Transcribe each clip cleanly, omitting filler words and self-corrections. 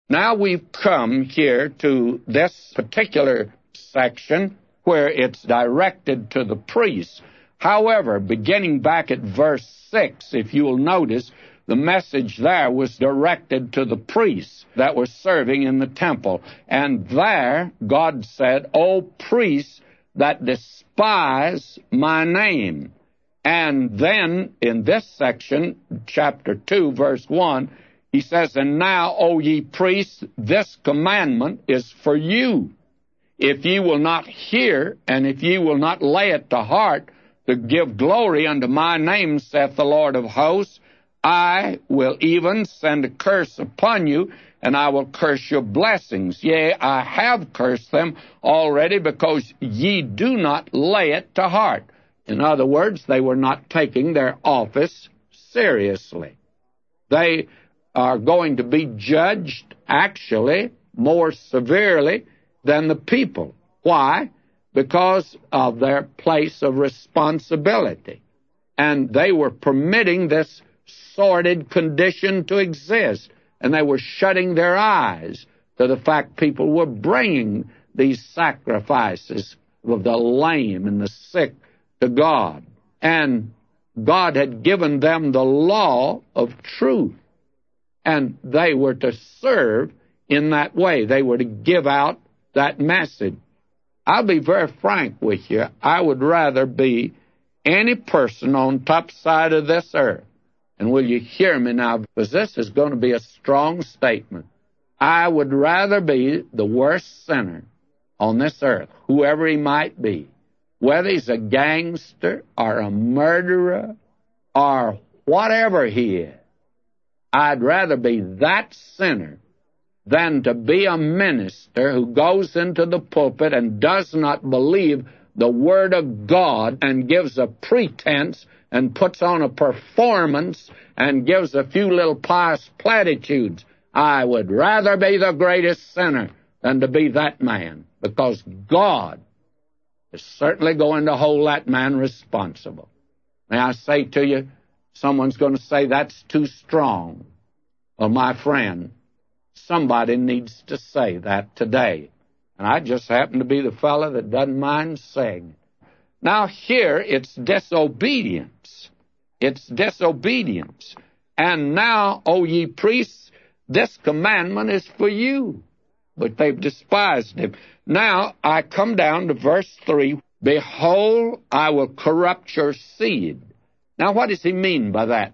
Now we've come here to this particular section where it's directed to the priests. However, beginning back at verse 6, if you will notice, the message there was directed to the priests that were serving in the temple. And there, God said, "O priests that despise my name." And then, in this section, chapter 2, verse 1, he says, "And now, O ye priests, this commandment is for you. If ye will not hear, and if ye will not lay it to heart, to give glory unto my name, saith the Lord of hosts, I will even send a curse upon you, and I will curse your blessings. Yea, I have cursed them already, because ye do not lay it to heart." In other words, they were not taking their office seriously. They are going to be judged, actually, more severely than the people. Why? Because of their place of responsibility. And they were permitting this sordid condition to exist, and they were shutting their eyes to the fact people were bringing these sacrifices of the lame and the sick to God. And God had given them the law of truth, and they were to serve in that way. They were to give out that message. I'll be very frank with you. I would rather be any person on top side of this earth. And will you hear me now? Because this is going to be a strong statement. I would rather be the worst sinner on this earth, whoever he might be, whether he's a gangster or a murderer or whatever he is. I'd rather be that sinner than to be a minister who goes into the pulpit and does not believe the Word of God and gives a pretense and puts on a performance and gives a few little pious platitudes. I would rather be the greatest sinner than to be that man, because God is certainly going to hold that man responsible. May I say to you, someone's going to say, "That's too strong." Well, my friend, somebody needs to say that today. And I just happen to be the fellow that doesn't mind saying it. Now here, it's disobedience. It's disobedience. And now, O ye priests, this commandment is for you. But they've despised him. Now, I come down to verse 3. "Behold, I will corrupt your seed." Now, what does he mean by that?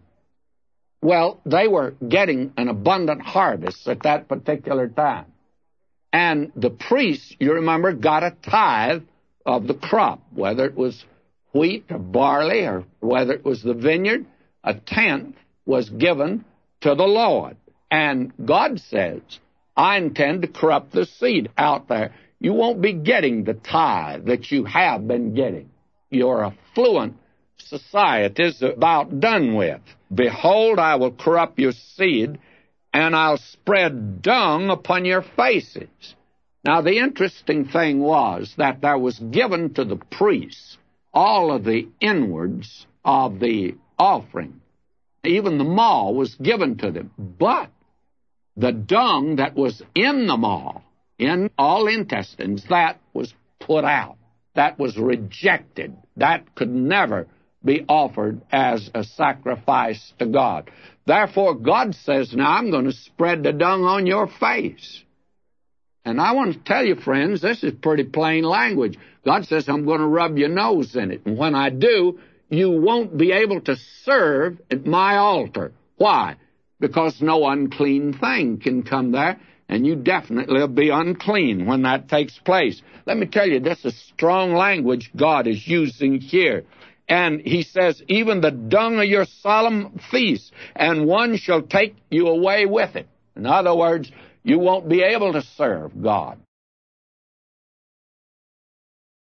Well, they were getting an abundant harvest at that particular time. And the priests, you remember, got a tithe of the crop, whether it was wheat or barley or whether it was the vineyard. A tenth was given to the Lord. And God says, "I intend to corrupt the seed out there. You won't be getting the tithe that you have been getting. Your affluent society is about done with. Behold, I will corrupt your seed, and I'll spread dung upon your faces." Now, the interesting thing was that there was given to the priests all of the inwards of the offering. Even the maw was given to them. But the dung that was in the maw, in all intestines, that was put out. That was rejected. That could never be offered as a sacrifice to God. Therefore, God says, "Now I'm going to spread the dung on your face." And I want to tell you, friends, this is pretty plain language. God says, "I'm going to rub your nose in it. And when I do, you won't be able to serve at my altar." Why? Because no unclean thing can come there, and you definitely will be unclean when that takes place. Let me tell you, this is strong language God is using here. And he says, "Even the dung of your solemn feast, and one shall take you away with it." In other words, you won't be able to serve God.